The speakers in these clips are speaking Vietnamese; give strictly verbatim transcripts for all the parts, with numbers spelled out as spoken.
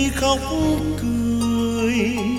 vui khóc cười,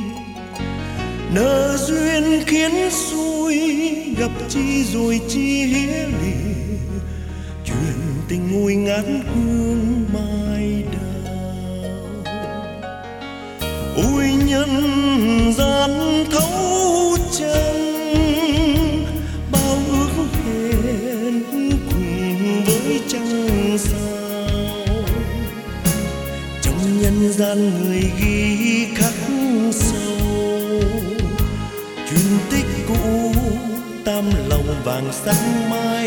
nợ duyên khiến xui gặp chi rồi chi hía lìa, chuyện tình ngồi ngát hương mai đào. Ôi nhân gian thấu chân, bao ước hẹn cùng với trăng sao, trong nhân gian người ghi khắc sâu chuyện tích cũ, tam lòng vàng sắc mai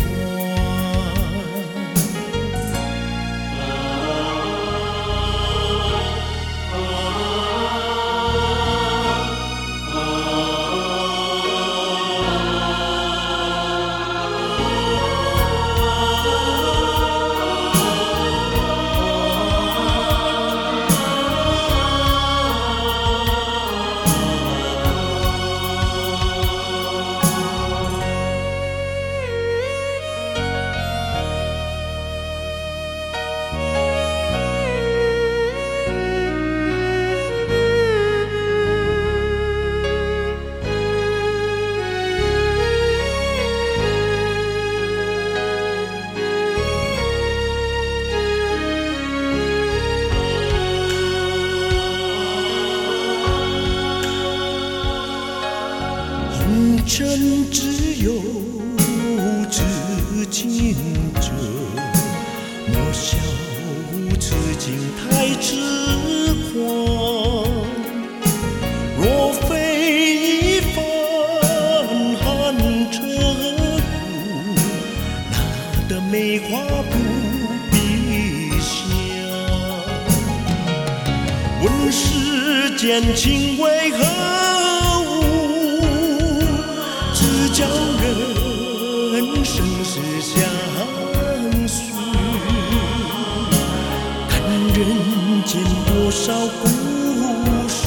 真只有知情者，莫笑此情太痴狂。若非一番寒彻骨，哪得梅花不比香？问世间情为何叫人生死相许，看人间多少故事，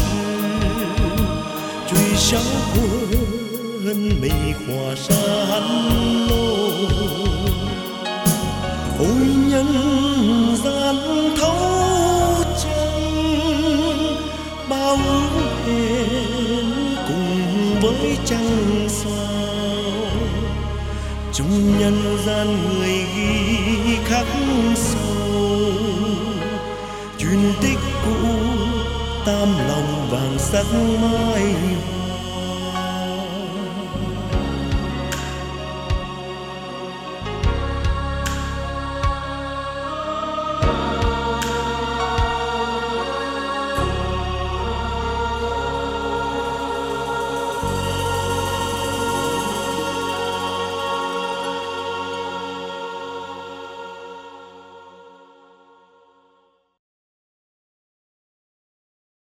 追销魂梅花山楼。ôi nhân gian thấu chân, bao hẹn cùng với trăng sao, trong nhân gian người ghi khắc sâu chuyện tích cũ, tam lòng vàng sắc mai.